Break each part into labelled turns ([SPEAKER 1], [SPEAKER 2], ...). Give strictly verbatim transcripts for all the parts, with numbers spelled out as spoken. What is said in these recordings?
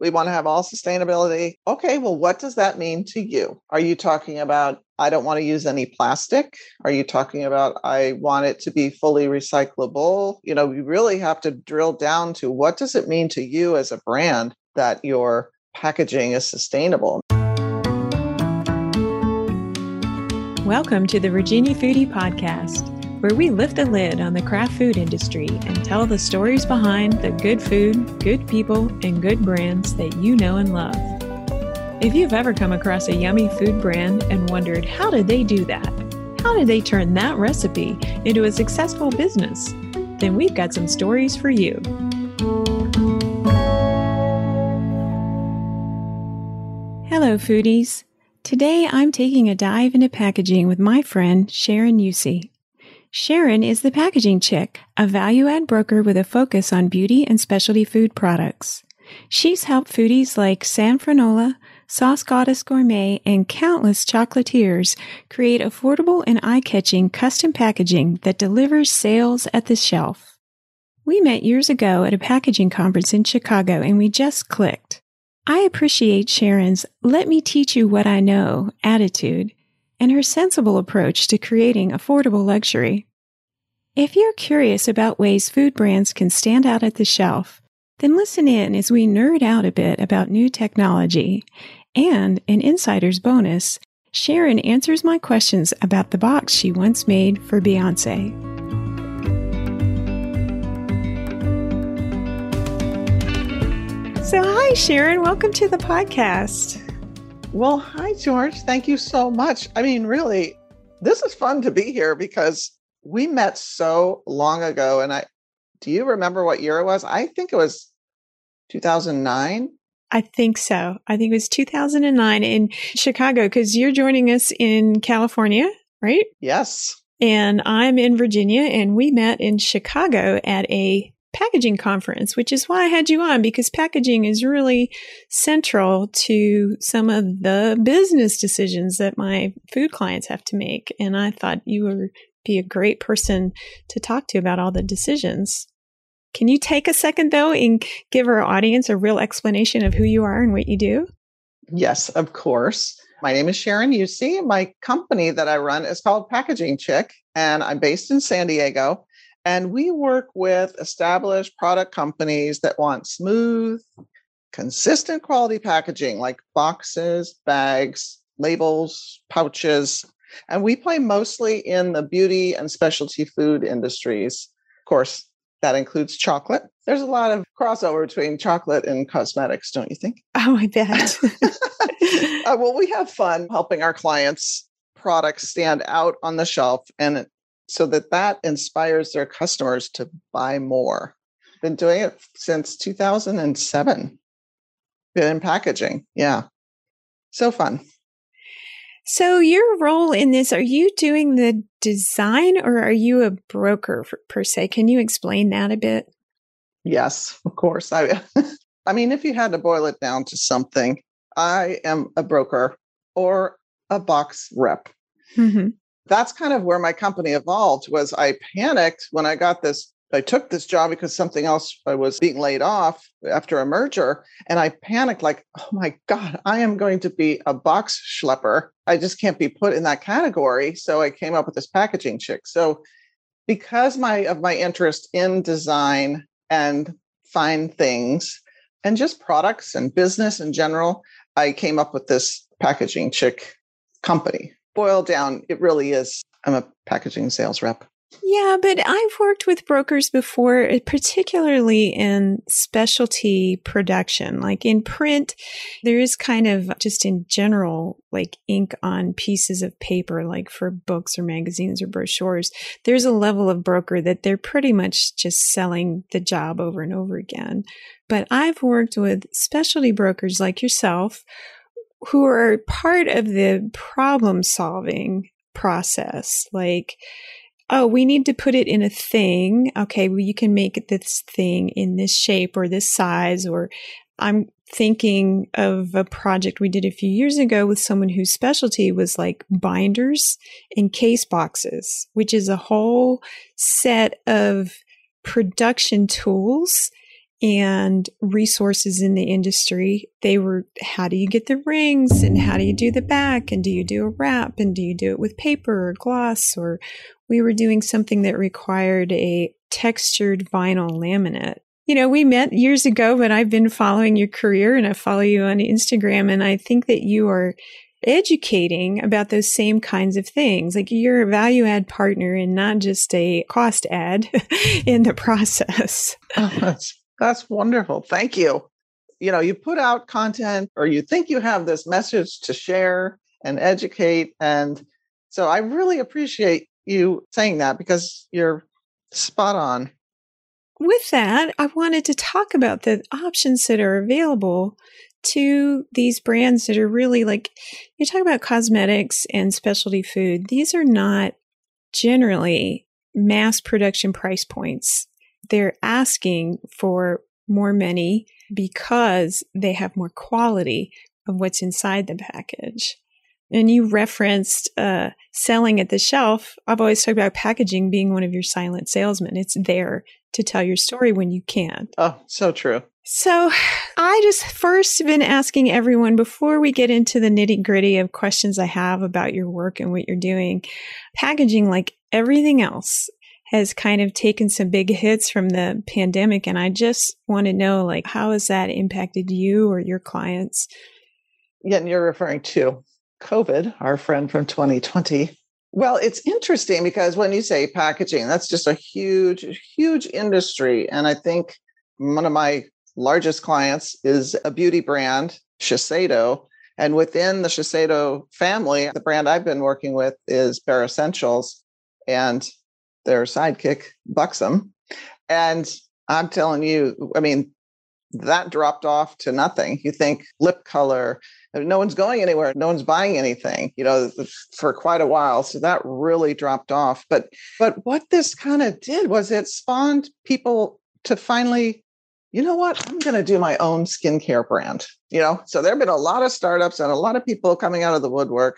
[SPEAKER 1] We want to have all sustainability. Okay, well, what does that mean to you? Are you talking about, I don't want to use any plastic? Are you talking about, I want it to be fully recyclable? You know, we really have to drill down to what does it mean to you as a brand that your packaging is sustainable?
[SPEAKER 2] Welcome to the Virginia Foodie Podcast, where we lift the lid on the craft food industry and tell the stories behind the good food, good people, and good brands that you know and love. If you've ever come across a yummy food brand and wondered, how did they do that? How did they turn that recipe into a successful business? Then we've got some stories for you. Hello, foodies. Today, I'm taking a dive into packaging with my friend, Sharon Usey. Sharon is the Packaging Chick, a value-add broker with a focus on beauty and specialty food products. She's helped foodies like San Franola, Sauce Goddess Gourmet, and countless chocolatiers create affordable and eye-catching custom packaging that delivers sales at the shelf. We met years ago at a packaging conference in Chicago, and we just clicked. I appreciate Sharon's "let me teach you what I know" attitude and her sensible approach to creating affordable luxury. If you're curious about ways food brands can stand out at the shelf, then listen in as we nerd out a bit about new technology. And an insider's bonus, Sharon answers my questions about the box she once made for Beyoncé. So hi, Sharon. Welcome to the podcast.
[SPEAKER 1] Well, hi, George. Thank you so much. I mean, really, this is fun to be here because we met so long ago. And I, do you remember what year it was? I think it was two thousand nine.
[SPEAKER 2] I think so. I think it was two thousand nine in Chicago because you're joining us in California, right?
[SPEAKER 1] Yes.
[SPEAKER 2] And I'm in Virginia, and we met in Chicago at a packaging conference, which is why I had you on, because packaging is really central to some of the business decisions that my food clients have to make. And I thought you would be a great person to talk to about all the decisions. Can you take a second, though, and give our audience a real explanation of who you are and what you do?
[SPEAKER 1] Yes, of course. My name is Sharon Usey. My company that I run is called Packaging Chick, and I'm based in San Diego. And we work with established product companies that want smooth, consistent quality packaging like boxes, bags, labels, pouches. And we play mostly in the beauty and specialty food industries. Of course, that includes chocolate. There's a lot of crossover between chocolate and cosmetics, don't you think?
[SPEAKER 2] Oh, I bet.
[SPEAKER 1] uh, well, we have fun helping our clients' products stand out on the shelf, and so that that inspires their customers to buy more. Been doing it since two thousand seven. Been in packaging. Yeah. So fun.
[SPEAKER 2] So your role in this, are you doing the design or are you a broker for, per se? Can you explain that a bit?
[SPEAKER 1] Yes, of course. I, I mean, if you had to boil it down to something, I am a broker or a box rep.
[SPEAKER 2] Mm-hmm.
[SPEAKER 1] That's kind of where my company evolved. Was I panicked when I got this, I took this job because something else, I was being laid off after a merger. And I panicked like, oh my God, I am going to be a box schlepper. I just can't be put in that category. So I came up with this Packaging Chick. So because my of my interest in design and fine things and just products and business in general, I came up with this Packaging Chick company. Boiled down, it really is, I'm a packaging sales rep.
[SPEAKER 2] Yeah, but I've worked with brokers before, particularly in specialty production. Like in print, there is kind of just in general, like ink on pieces of paper, like for books or magazines or brochures. There's a level of broker that they're pretty much just selling the job over and over again. But I've worked with specialty brokers like yourself who are part of the problem solving process. Like, oh, we need to put it in a thing. Okay, well, you can make this thing in this shape or this size. Or I'm thinking of a project we did a few years ago with someone whose specialty was like binders and case boxes, which is a whole set of production tools and resources in the industry. They were, how do you get the rings and how do you do the back? And do you do a wrap? And do you do it with paper or gloss? Or we were doing something that required a textured vinyl laminate. You know, we met years ago, but I've been following your career and I follow you on Instagram. And I think that you are educating about those same kinds of things. Like you're a value add partner and not just a cost add in the process.
[SPEAKER 1] Oh, that's, that's wonderful. Thank you. You know, you put out content or you think you have this message to share and educate. And so I really appreciate you saying that because you're spot on.
[SPEAKER 2] With that, I wanted to talk about the options that are available to these brands that are really like, you talk about cosmetics and specialty food. These are not generally mass production price points. They're asking for more money because they have more quality of what's inside the package. And you referenced uh, selling at the shelf. I've always talked about packaging being one of your silent salesmen. It's there to tell your story when you can.
[SPEAKER 1] Oh, so true.
[SPEAKER 2] So I just first been asking everyone before we get into the nitty gritty of questions I have about your work and what you're doing. Packaging, like everything else, has kind of taken some big hits from the pandemic. And I just want to know, like, how has that impacted you or your clients?
[SPEAKER 1] Yeah, and you're referring to COVID, our friend from twenty twenty. Well, it's interesting because when you say packaging, that's just a huge, huge industry. And I think one of my largest clients is a beauty brand, Shiseido. And within the Shiseido family, the brand I've been working with is Bare Essentials and their sidekick, Buxom. And I'm telling you, I mean, that dropped off to nothing. You think lip color, no one's going anywhere. No one's buying anything, you know, for quite a while. So that really dropped off. But but what this kind of did was it spawned people to finally, you know what, I'm going to do my own skincare brand, you know? So there have been a lot of startups and a lot of people coming out of the woodwork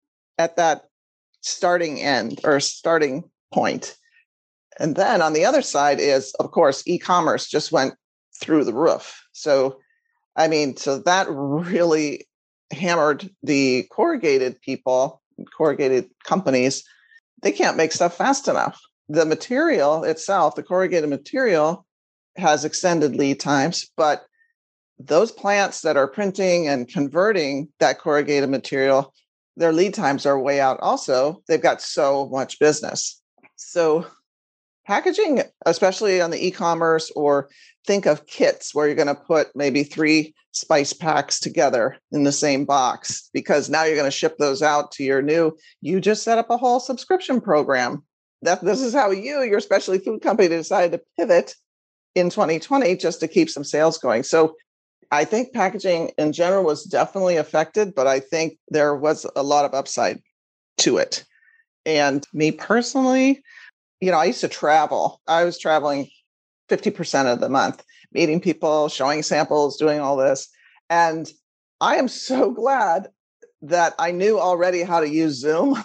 [SPEAKER 1] at that starting end or starting point. And then on the other side is, of course, e-commerce just went through the roof. So, I mean, so that really hammered the corrugated people, corrugated companies. They can't make stuff fast enough. The material itself, the corrugated material, has extended lead times, but those plants that are printing and converting that corrugated material, their lead times are way out also. They've got so much business. So packaging, especially on the e-commerce, or think of kits where you're going to put maybe three spice packs together in the same box, because now you're going to ship those out to your new, you just set up a whole subscription program. That this is how you, your specialty food company, decided to pivot in twenty twenty just to keep some sales going. So I think packaging in general was definitely affected, but I think there was a lot of upside to it. And me personally, you know, I used to travel. I was traveling fifty percent of the month, meeting people, showing samples, doing all this. And I am so glad that I knew already how to use Zoom.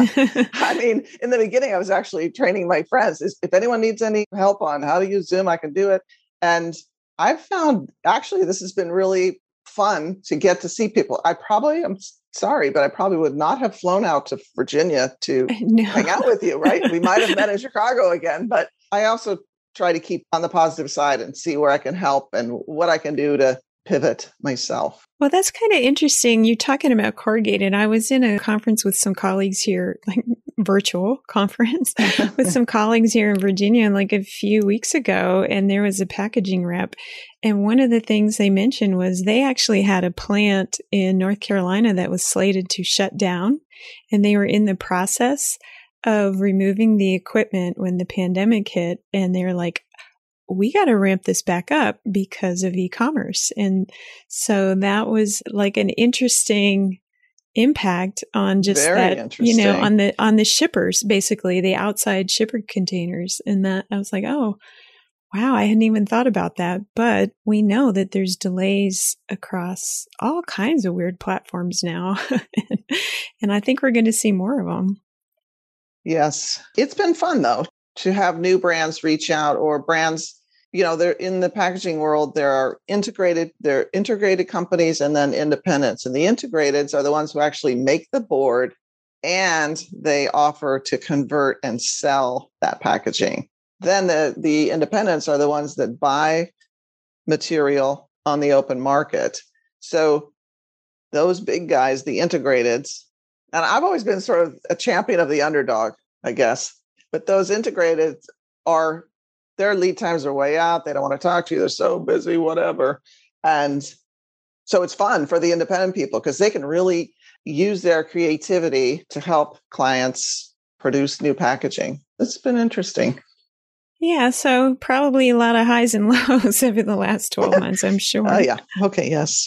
[SPEAKER 1] I mean, in the beginning, I was actually training my friends. If anyone needs any help on how to use Zoom, I can do it. And I've found, actually, this has been really fun to get to see people. I probably, I'm sorry, but I probably would not have flown out to Virginia to no. hang out with you, right? We might have met in Chicago again, but I also try to keep on the positive side and see where I can help and what I can do to pivot myself.
[SPEAKER 2] Well, that's kind of interesting. You're talking about corrugated. I was in a conference with some colleagues here, like virtual conference with some colleagues here in Virginia like a few weeks ago, and there was a packaging rep. And one of the things they mentioned was they actually had a plant in North Carolina that was slated to shut down, and they were in the process of removing the equipment when the pandemic hit. And they're like, we got to ramp this back up because of e-commerce. And so that was like an interesting impact on just
[SPEAKER 1] Very
[SPEAKER 2] that, you know, on the, on the shippers, basically the outside shipper containers. And that I was like, oh, wow, I hadn't even thought about that. But we know that there's delays across all kinds of weird platforms now. And I think we're going to see more of them.
[SPEAKER 1] Yes. It's been fun, though, to have new brands reach out, or brands you know, they're in the packaging world, there are integrated, there are integrated companies and then independents. And the integrateds are the ones who actually make the board and they offer to convert and sell that packaging. Then the, the independents are the ones that buy material on the open market. So those big guys, the integrateds, and I've always been sort of a champion of the underdog, I guess, but those integrated are, their lead times are way out. They don't want to talk to you. They're so busy, whatever. And so it's fun for the independent people because they can really use their creativity to help clients produce new packaging. It's been interesting.
[SPEAKER 2] Yeah, so probably a lot of highs and lows over the last twelve months, I'm sure.
[SPEAKER 1] Oh, uh, yeah. Okay, yes.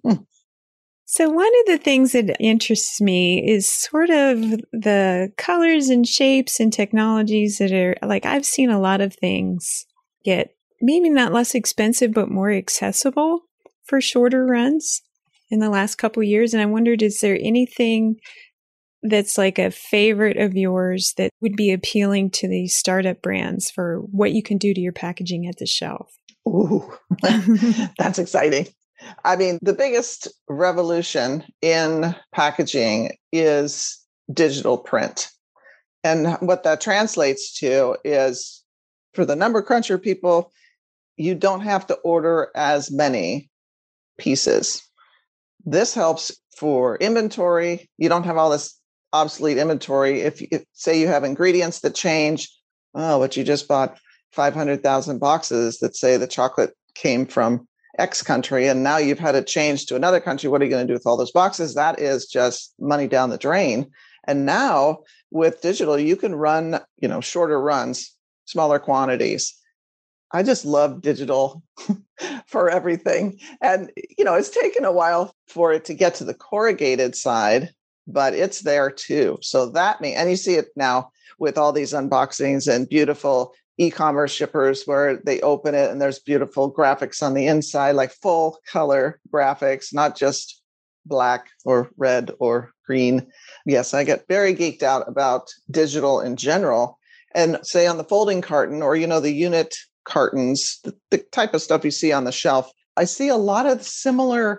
[SPEAKER 2] So one of the things that interests me is sort of the colors and shapes and technologies that are, like, I've seen a lot of things get maybe not less expensive, but more accessible for shorter runs in the last couple of years. And I wondered, is there anything that's like a favorite of yours that would be appealing to these startup brands for what you can do to your packaging at the shelf?
[SPEAKER 1] Ooh, that's exciting. I mean, the biggest revolution in packaging is digital print. And what that translates to is for the number cruncher people, you don't have to order as many pieces. This helps for inventory. You don't have all this obsolete inventory. If, if say you have ingredients that change, oh, but you just bought five hundred thousand boxes that say the chocolate came from X country, and now you've had it changed to another country. What are you going to do with all those boxes? That is just money down the drain. And now with digital, you can run, you know, shorter runs, smaller quantities. I just love digital for everything. And, you know, it's taken a while for it to get to the corrugated side, but it's there too. So that means, and you see it now with all these unboxings and beautiful e-commerce shippers where they open it and there's beautiful graphics on the inside, like full color graphics, not just black or red or green. Yes, I get very geeked out about digital in general. And say on the folding carton or, you know, the unit cartons, the, the type of stuff you see on the shelf, I see a lot of similar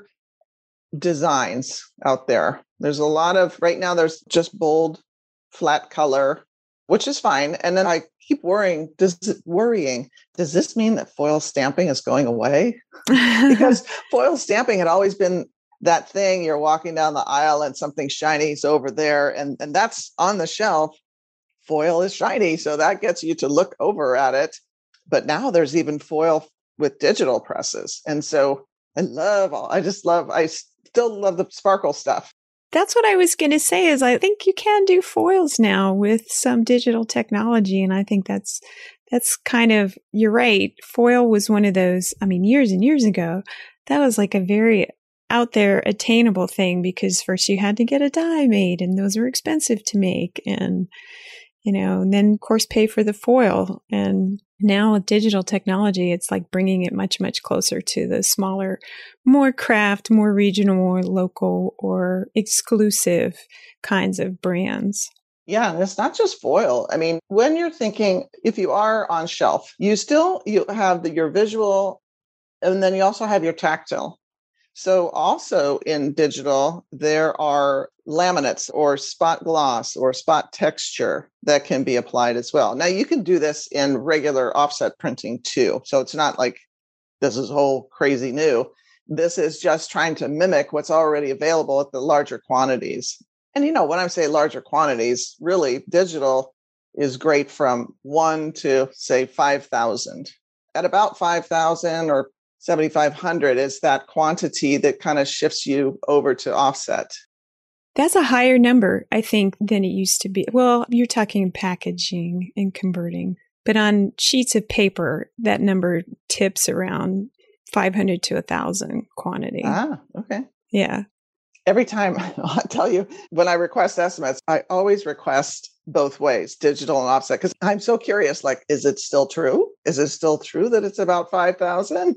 [SPEAKER 1] designs out there. There's a lot of, right now there's just bold, flat color, which is fine. And then I keep worrying, does it worrying, does this mean that foil stamping is going away? Because foil stamping had always been that thing, you're walking down the aisle and something shiny is over there, and, and that's on the shelf. Foil is shiny, so that gets you to look over at it. But now there's even foil with digital presses. And so I love all, I just love, I still love the sparkle stuff.
[SPEAKER 2] That's what I was going to say is I think you can do foils now with some digital technology. And I think that's, that's kind of, you're right. Foil was one of those, I mean, years and years ago, that was like a very out there attainable thing because first you had to get a die made and those were expensive to make. And, you know, and then of course pay for the foil. And now with digital technology, it's like bringing it much, much closer to the smaller, more craft, more regional, or local or exclusive kinds of brands.
[SPEAKER 1] Yeah, and it's not just foil. I mean, when you're thinking, if you are on shelf, you still, you have the, your visual, and then you also have your tactile. So also in digital, there are laminates or spot gloss or spot texture that can be applied as well. Now you can do this in regular offset printing too. So it's not like this is whole crazy new. This is just trying to mimic what's already available at the larger quantities. And you know, when I say larger quantities, really digital is great from one to say five thousand. At about five thousand or seventy-five hundred is that quantity that kind of shifts you over to offset.
[SPEAKER 2] That's a higher number, I think, than it used to be. Well, you're talking packaging and converting, but on sheets of paper, that number tips around five hundred to one thousand quantity.
[SPEAKER 1] Ah, okay.
[SPEAKER 2] Yeah.
[SPEAKER 1] Every time, I'll tell you, when I request estimates, I always request both ways, digital and offset, because I'm so curious, like, is it still true? Is it still true that it's about five thousand?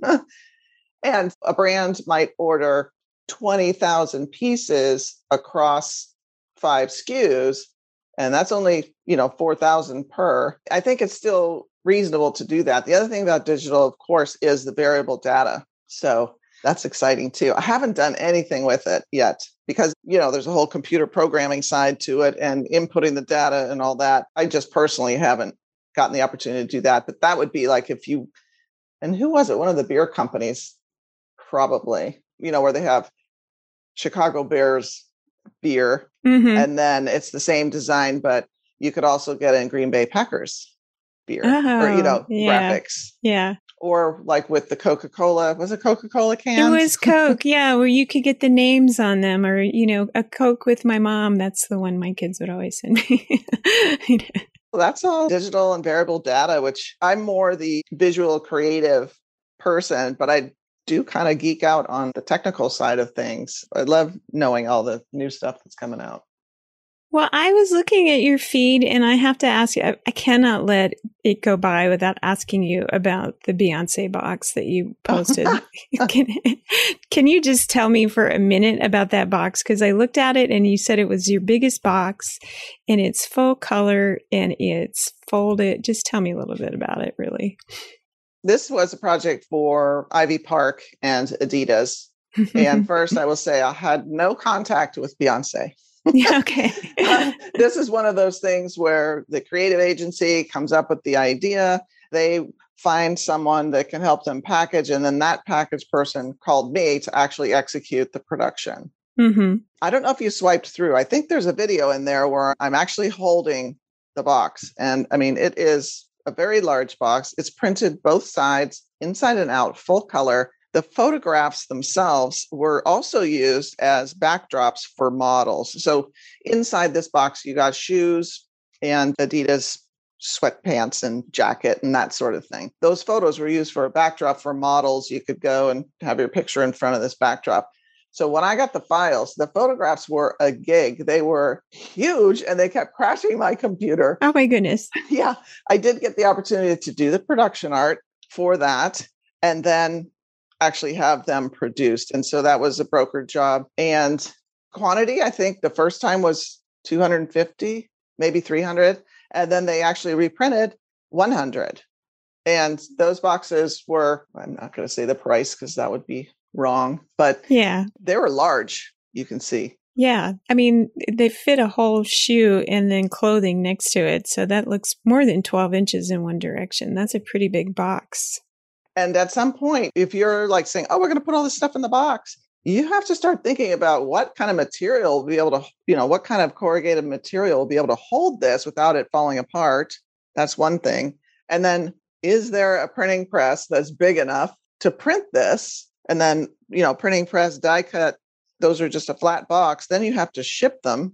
[SPEAKER 1] And a brand might order twenty thousand pieces across five S K Us, and that's only, you know, four thousand per. I think it's still reasonable to do that. The other thing about digital, of course, is the variable data. So that's exciting too. I haven't done anything with it yet because, you know, there's a whole computer programming side to it and inputting the data and all that. I just personally haven't gotten the opportunity to do that. But that would be like if you, and who was it? One of the beer companies, probably, you know, where they have Chicago Bears beer, mm-hmm. and then it's the same design, but you could also get in Green Bay Packers beer, oh, or, you know, yeah. graphics.
[SPEAKER 2] Yeah.
[SPEAKER 1] Or like with the Coca-Cola, was it Coca-Cola cans?
[SPEAKER 2] It was Coke, yeah, where you could get the names on them, or, you know, a Coke with my mom. That's the one my kids would always send me.
[SPEAKER 1] Well, that's all digital and variable data, which I'm more the visual creative person, but I do kind of geek out on the technical side of things. I love knowing all the new stuff that's coming out.
[SPEAKER 2] Well, I was looking at your feed and I have to ask you, I, I cannot let it go by without asking you about the Beyonce box that you posted. can, can you just tell me for a minute about that box? Because I looked at it and you said it was your biggest box and it's full color and it's folded. Just tell me a little bit about it, really.
[SPEAKER 1] This was a project for Ivy Park and Adidas. And first, I will say I had no contact with Beyonce.
[SPEAKER 2] Yeah, okay.
[SPEAKER 1] uh, this is one of those things where the creative agency comes up with the idea. They find someone that can help them package. And then that package person called me to actually execute the production. Mm-hmm. I don't know if you swiped through. I think there's a video in there where I'm actually holding the box. And I mean, it is a very large box. It's printed both sides, inside and out, full color. The photographs themselves were also used as backdrops for models. So inside this box, you got shoes and Adidas sweatpants and jacket and that sort of thing. Those photos were used for a backdrop for models. You could go and have your picture in front of this backdrop. So when I got the files, the photographs were a gig. They were huge and they kept crashing my computer.
[SPEAKER 2] Oh my goodness.
[SPEAKER 1] Yeah, I did get the opportunity to do the production art for that. And then actually have them produced. And so that was a brokered job. And quantity, I think the first time was two hundred fifty, maybe three hundred. And then they actually reprinted one hundred. And those boxes were, I'm not going to say the price because that would be wrong, but
[SPEAKER 2] yeah,
[SPEAKER 1] they were large, you can see.
[SPEAKER 2] Yeah. I mean, they fit a whole shoe and then clothing next to it. So that looks more than twelve inches in one direction. That's a pretty big box.
[SPEAKER 1] And at some point, if you're like saying, oh, we're going to put all this stuff in the box, you have to start thinking about what kind of material will be able to, you know, what kind of corrugated material will be able to hold this without it falling apart. That's one thing. And then is there a printing press that's big enough to print this? And then, you know, printing press, die cut, those are just a flat box. Then you have to ship them.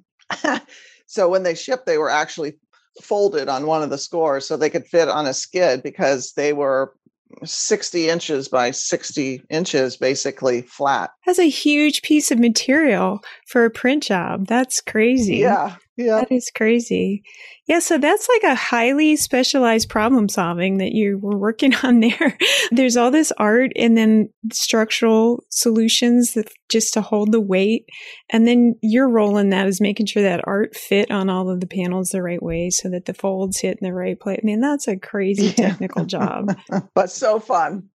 [SPEAKER 1] So when they shipped, they were actually folded on one of the scores so they could fit on a skid because they were sixty inches by sixty inches, basically flat.
[SPEAKER 2] That's a huge piece of material for a print job. That's crazy.
[SPEAKER 1] Yeah. Yeah.
[SPEAKER 2] That is crazy. Yeah. So that's like a highly specialized problem solving that you were working on there. There's all this art and then structural solutions that just to hold the weight. And then your role in that is making sure that art fit on all of the panels the right way so that the folds hit in the right place. I mean, that's a crazy technical job.
[SPEAKER 1] But so fun.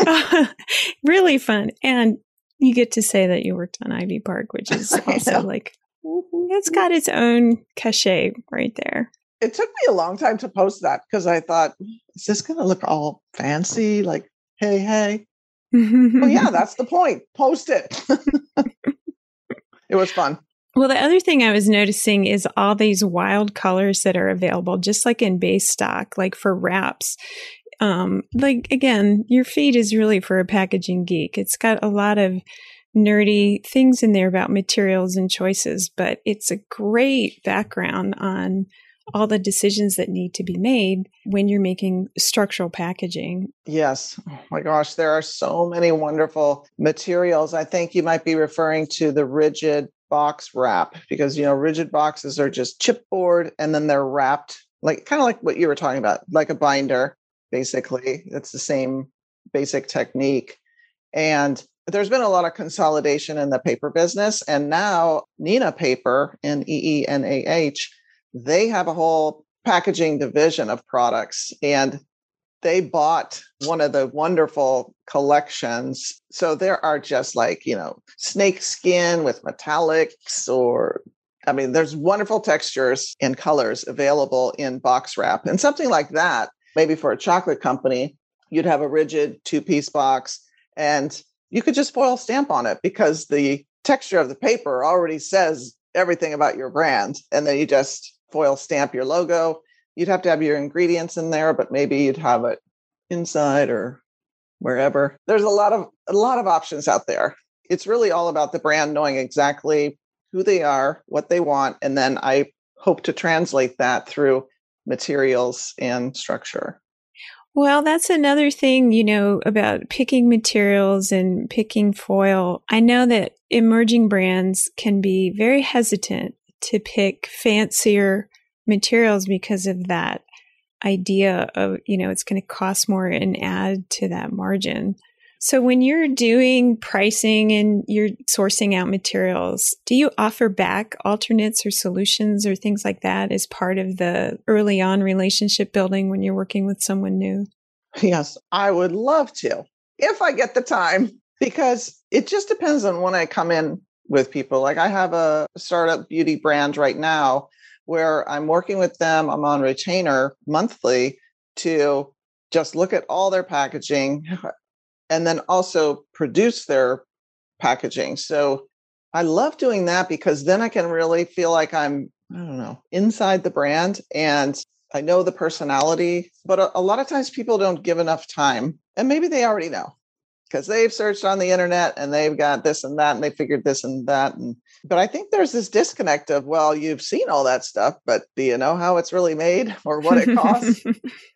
[SPEAKER 2] Really fun. And you get to say that you worked on Ivy Park, which is also like, it's got its own cachet right there.
[SPEAKER 1] It took me a long time to post that because I thought, is this going to look all fancy? Like, hey, hey. Well, yeah, that's the point. Post it. It was fun.
[SPEAKER 2] Well, the other thing I was noticing is all these wild colors that are available, just like in base stock, like for wraps. Um, like, again, your feed is really for a packaging geek. It's got a lot of nerdy things in there about materials and choices, but it's a great background on all the decisions that need to be made when you're making structural packaging.
[SPEAKER 1] Yes. Oh my gosh, there are so many wonderful materials. I think you might be referring to the rigid box wrap because, you know, rigid boxes are just chipboard and then they're wrapped like kind of like what you were talking about, like a binder, basically. It's the same basic technique. And there's been a lot of consolidation in the paper business. And now Neenah Paper, N E E N A H, they have a whole packaging division of products. And they bought one of the wonderful collections. So there are just like, you know, snake skin with metallics, or, I mean, there's wonderful textures and colors available in box wrap. And something like that, maybe for a chocolate company, you'd have a rigid two-piece box and you could just foil stamp on it because the texture of the paper already says everything about your brand. And then you just foil stamp your logo. You'd have to have your ingredients in there, but maybe you'd have it inside or wherever. There's a lot of a lot of options out there. It's really all about the brand knowing exactly who they are, what they want, and then I hope to translate that through materials and structure.
[SPEAKER 2] Well, that's another thing, you know, about picking materials and picking foil. I know that emerging brands can be very hesitant to pick fancier materials because of that idea of, you know, it's going to cost more and add to that margin. So when you're doing pricing and you're sourcing out materials, do you offer back alternates or solutions or things like that as part of the early on relationship building when you're working with someone new?
[SPEAKER 1] Yes, I would love to, if I get the time, because it just depends on when I come in with people. Like I have a startup beauty brand right now where I'm working with them. I'm on retainer monthly to just look at all their packaging and then also produce their packaging. So I love doing that because then I can really feel like I'm, I don't know, inside the brand and I know the personality. But a, a lot of times people don't give enough time, and maybe they already know because they've searched on the internet and they've got this and that and they figured this and that. And but I think there's this disconnect of, well, you've seen all that stuff, but do you know how it's really made or what it costs?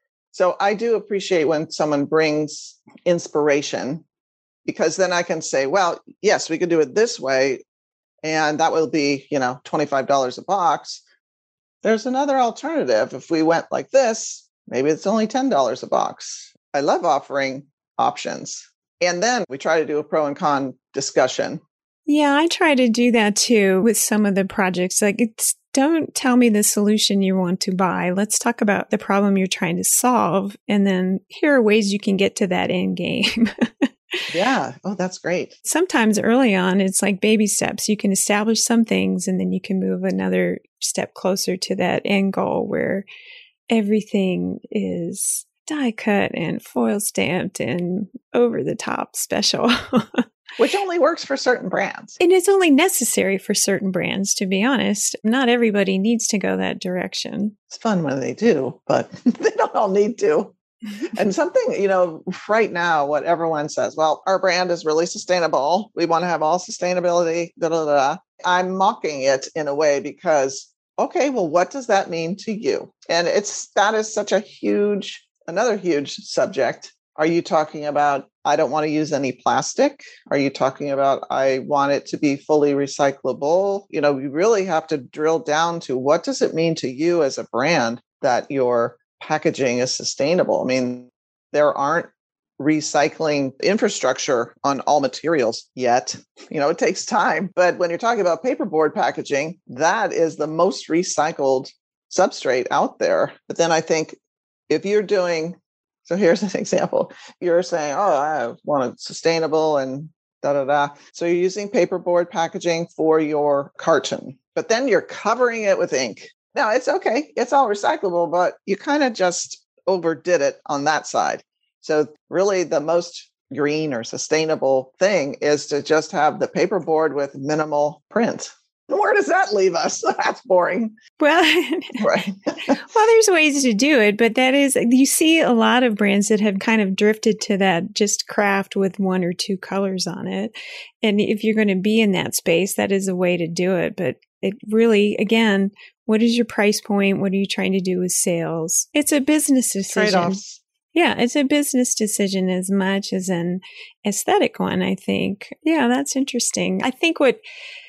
[SPEAKER 1] So I do appreciate when someone brings inspiration, because then I can say, well, yes, we could do it this way. And that will be, you know, twenty-five dollars a box. There's another alternative. If we went like this, maybe it's only ten dollars a box. I love offering options. And then we try to do a pro and con discussion.
[SPEAKER 2] Yeah, I try to do that too with some of the projects. Like, it's don't tell me the solution you want to buy. Let's talk about the problem you're trying to solve. And then here are ways you can get to that end game.
[SPEAKER 1] Yeah. Oh, that's great.
[SPEAKER 2] Sometimes early on, it's like baby steps. You can establish some things and then you can move another step closer to that end goal where everything is die cut and foil stamped and over the top special.
[SPEAKER 1] Which only works for certain brands.
[SPEAKER 2] And it's only necessary for certain brands, to be honest. Not everybody needs to go that direction.
[SPEAKER 1] It's fun when they do, but they don't all need to. And something, you know, right now, what everyone says, well, our brand is really sustainable. We want to have all sustainability. Da, da, da. I'm mocking it in a way because, okay, well, what does that mean to you? And it's that is such a huge, another huge subject. Are you talking about, I don't want to use any plastic? Are you talking about, I want it to be fully recyclable? You know, you really have to drill down to what does it mean to you as a brand that your packaging is sustainable? I mean, there aren't recycling infrastructure on all materials yet. You know, it takes time. But when you're talking about paperboard packaging, that is the most recycled substrate out there. But then I think if you're doing, so here's an example. You're saying, oh, I want it sustainable and da, da, da. So you're using paperboard packaging for your carton, but then you're covering it with ink. Now, it's okay. It's all recyclable, but you kind of just overdid it on that side. So really the most green or sustainable thing is to just have the paperboard with minimal print. Where does that leave us? That's boring.
[SPEAKER 2] Well,
[SPEAKER 1] right.
[SPEAKER 2] Well, there's ways to do it, but that is, you see a lot of brands that have kind of drifted to that just craft with one or two colors on it. And if you're going to be in that space, that is a way to do it. But it really, again, what is your price point? What are you trying to do with sales? It's a business decision.
[SPEAKER 1] Trade-offs.
[SPEAKER 2] Yeah, it's a business decision as much as an aesthetic one, I think. Yeah, that's interesting. I think what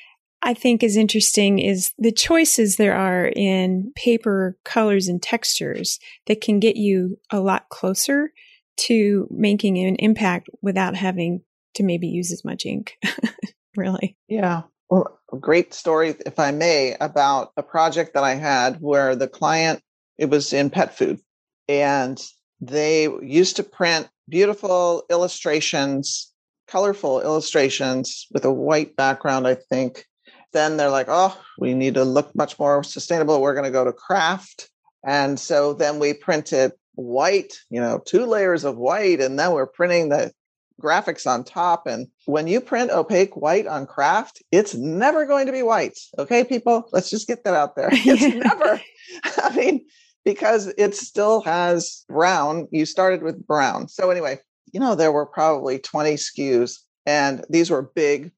[SPEAKER 2] I think is interesting is the choices there are in paper colors and textures that can get you a lot closer to making an impact without having to maybe use as much ink, really.
[SPEAKER 1] Yeah. Well, a great story, if I may, about a project that I had where the client, it was in pet food. And They used to print beautiful illustrations, colorful illustrations with a white background, I think. Then they're like, oh, we need to look much more sustainable. We're going to go to craft. And so then we printed white, you know, two layers of white, and then we're printing the graphics on top. And when you print opaque white on craft, it's never going to be white. Okay, people, let's just get that out there. It's
[SPEAKER 2] Yeah.
[SPEAKER 1] never, I mean, because it still has brown. You started with brown. So anyway, you know, there were probably twenty S K Us, and these were big,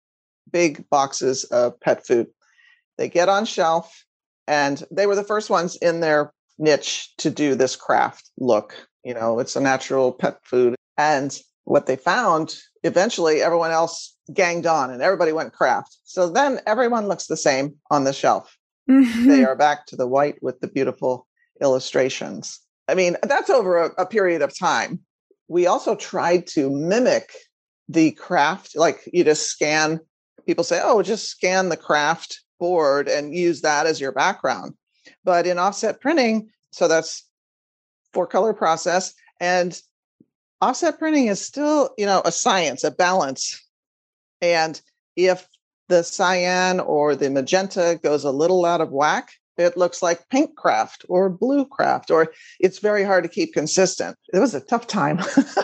[SPEAKER 1] big boxes of pet food. They get on shelf, and they were the first ones in their niche to do this craft look. You know, it's a natural pet food. And what they found, eventually everyone else ganged on and everybody went craft. So then everyone looks the same on the shelf.
[SPEAKER 2] Mm-hmm.
[SPEAKER 1] They are back to the white with the beautiful illustrations. I mean, that's over a, a period of time. We also tried to mimic the craft, like you just scan, people say, oh, just scan the craft board and use that as your background. But in offset printing, so that's four color process, and offset printing is still, you know, a science, a balance. And if the cyan or the magenta goes a little out of whack, it looks like pink craft or blue craft, or it's very hard to keep consistent. It was a tough time,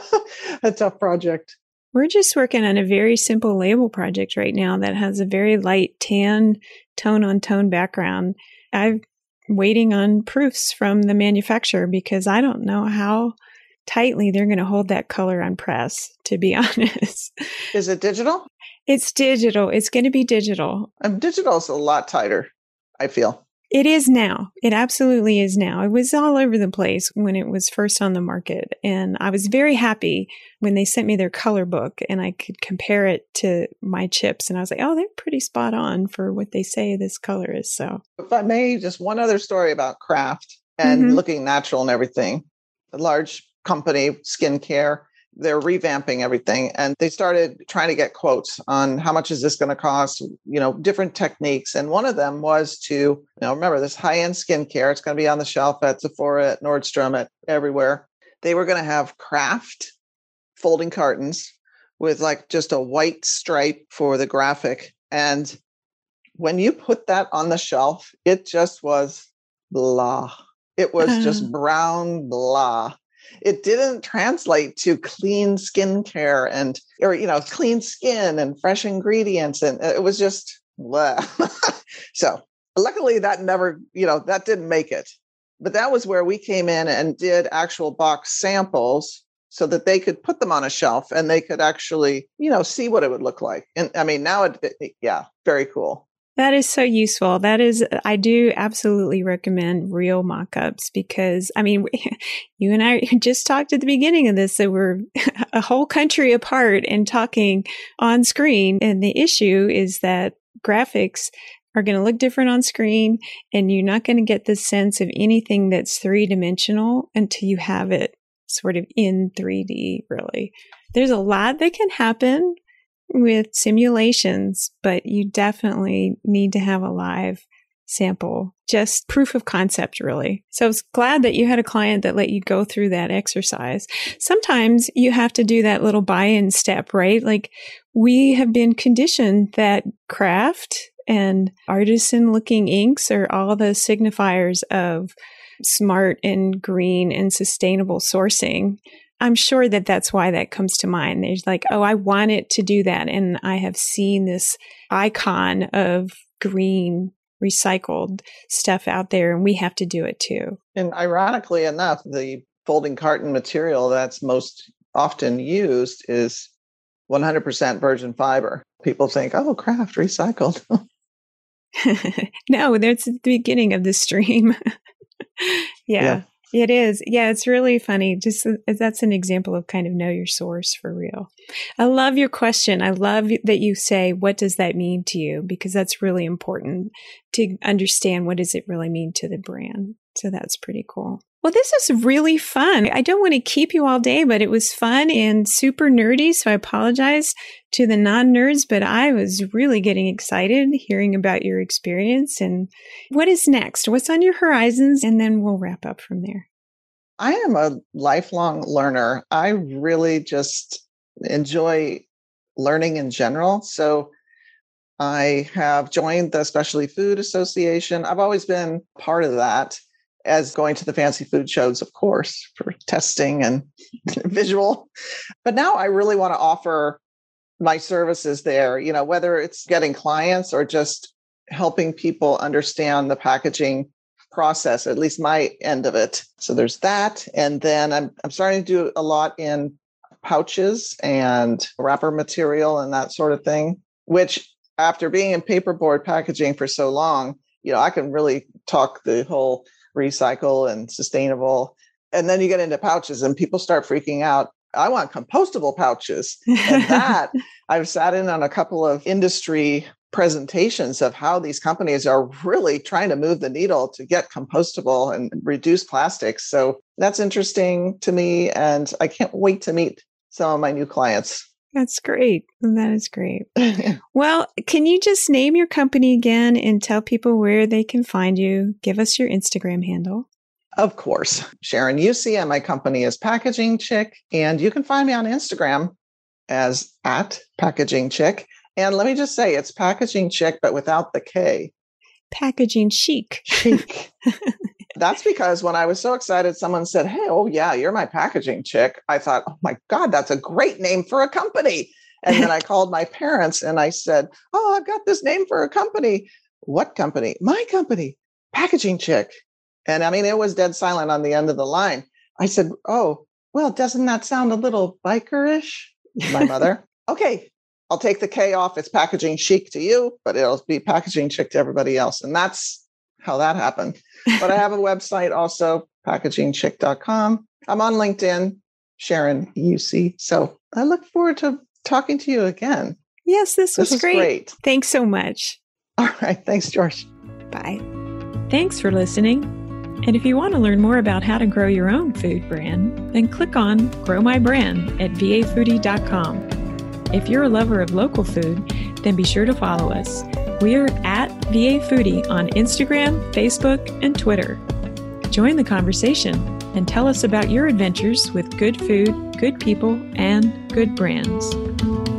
[SPEAKER 1] a tough project.
[SPEAKER 2] We're just working on a very simple label project right now that has a very light tan tone on tone background. I'm waiting on proofs from the manufacturer because I don't know how tightly they're going to hold that color on press, to be honest.
[SPEAKER 1] Is it digital?
[SPEAKER 2] It's digital. It's going to be digital.
[SPEAKER 1] Um, digital is a lot tighter, I feel.
[SPEAKER 2] It is now. It absolutely is now. It was all over the place when it was first on the market. And I was very happy when they sent me their color book and I could compare it to my chips. And I was like, oh, they're pretty spot on for what they say this color is. So,
[SPEAKER 1] if I may, just one other story about craft and mm-hmm. looking natural and everything. A large company, skincare, they're revamping everything. And they started trying to get quotes on how much is this going to cost, you know, different techniques. And one of them was to, you know, remember this high-end skincare, it's going to be on the shelf at Sephora, at Nordstrom, at everywhere. They were going to have craft folding cartons with like just a white stripe for the graphic. And when you put that on the shelf, it just was blah. It was just brown blah. It didn't translate to clean skincare and, or, you know, clean skin and fresh ingredients. And it was just, blah. So luckily that never, you know, that didn't make it. But that was where we came in and did actual box samples so that they could put them on a shelf and they could actually, you know, see what it would look like. And I mean, now it, it yeah, very cool.
[SPEAKER 2] That is so useful. That is, I do absolutely recommend real mock-ups because, I mean, you and I just talked at the beginning of this that we're a whole country apart and talking on screen. And the issue is that graphics are going to look different on screen and you're not going to get the sense of anything that's three-dimensional until you have it sort of in three D, really. There's a lot that can happen with simulations, but you definitely need to have a live sample, just proof of concept, really. So I was glad that you had a client that let you go through that exercise. Sometimes you have to do that little buy-in step, right? Like we have been conditioned that craft and artisan looking inks are all the signifiers of smart and green and sustainable sourcing. I'm sure that that's why that comes to mind. There's like, oh, I want it to do that. And I have seen this icon of green recycled stuff out there and we have to do it too.
[SPEAKER 1] And ironically enough, the folding carton material that's most often used is one hundred percent virgin fiber. People think, oh, craft recycled.
[SPEAKER 2] No, that's the beginning of the stream. yeah. yeah. It is. Yeah, it's really funny. Just uh, that's an example of kind of know your source for real. I love your question. I love that you say, what does that mean to you? Because that's really important to understand what does it really mean to the brand. So that's pretty cool. Well, this is really fun. I don't want to keep you all day, but it was fun and super nerdy. So I apologize to the non-nerds, but I was really getting excited hearing about your experience and what is next? What's on your horizons? And then we'll wrap up from there.
[SPEAKER 1] I am a lifelong learner. I really just enjoy learning in general. So I have joined the Specialty Food Association. I've always been part of that, as going to the fancy food shows, of course, for testing and visual. But now I really want to offer my services there, you know, whether it's getting clients or just helping people understand the packaging process, at least my end of it. So there's that. And then I'm I'm starting to do a lot in pouches and wrapper material and that sort of thing, which after being in paperboard packaging for so long, you know, I can really talk the whole recycle and sustainable. And then you get into pouches and people start freaking out. I want compostable pouches. And that I've sat in on a couple of industry presentations of how these companies are really trying to move the needle to get compostable and reduce plastics. So that's interesting to me. And I can't wait to meet some of my new clients.
[SPEAKER 2] That's great. That is great. Well, can you just name your company again and tell people where they can find you? Give us your Instagram handle.
[SPEAKER 1] Of course. Sharon Usey, and my company is Packaging Chick. And you can find me on Instagram as at Packaging Chick. And let me just say, it's Packaging Chick, but without the K.
[SPEAKER 2] Packaging chic.
[SPEAKER 1] Chic. That's because when I was so excited, someone said, hey, oh yeah, you're my packaging chick. I thought, oh my God, that's a great name for a company. And then I called my parents and I said, oh, I've got this name for a company. What company? My company, Packaging Chick. And I mean, it was dead silent on the end of the line. I said, oh, well, doesn't that sound a little biker-ish? My mother. Okay, I'll take the K off. It's Packaging Chic to you, but it'll be Packaging Chick to everybody else. And that's how that happened. But I have a website also, packaging chick dot com. I'm on LinkedIn, Sharon Usey. So I look forward to talking to you again.
[SPEAKER 2] Yes, this was,
[SPEAKER 1] this was
[SPEAKER 2] great.
[SPEAKER 1] great.
[SPEAKER 2] Thanks so much.
[SPEAKER 1] All right. Thanks, George.
[SPEAKER 2] Bye. Thanks for listening. And if you want to learn more about how to grow your own food brand, then click on Grow My Brand at v a foodie dot com. If you're a lover of local food, then be sure to follow us. We are at V A Foodie on Instagram, Facebook, and Twitter. Join the conversation and tell us about your adventures with good food, good people, and good brands.